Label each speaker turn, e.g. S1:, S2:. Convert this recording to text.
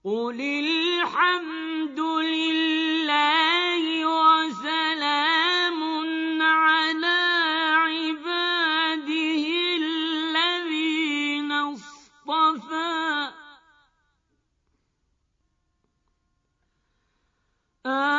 S1: قُلِ الْحَمْدُ لِلَّهِ وَسَلَامٌ عَلَىٰ عِبَادِهِ الَّذِينَ اصْطَفَىٰ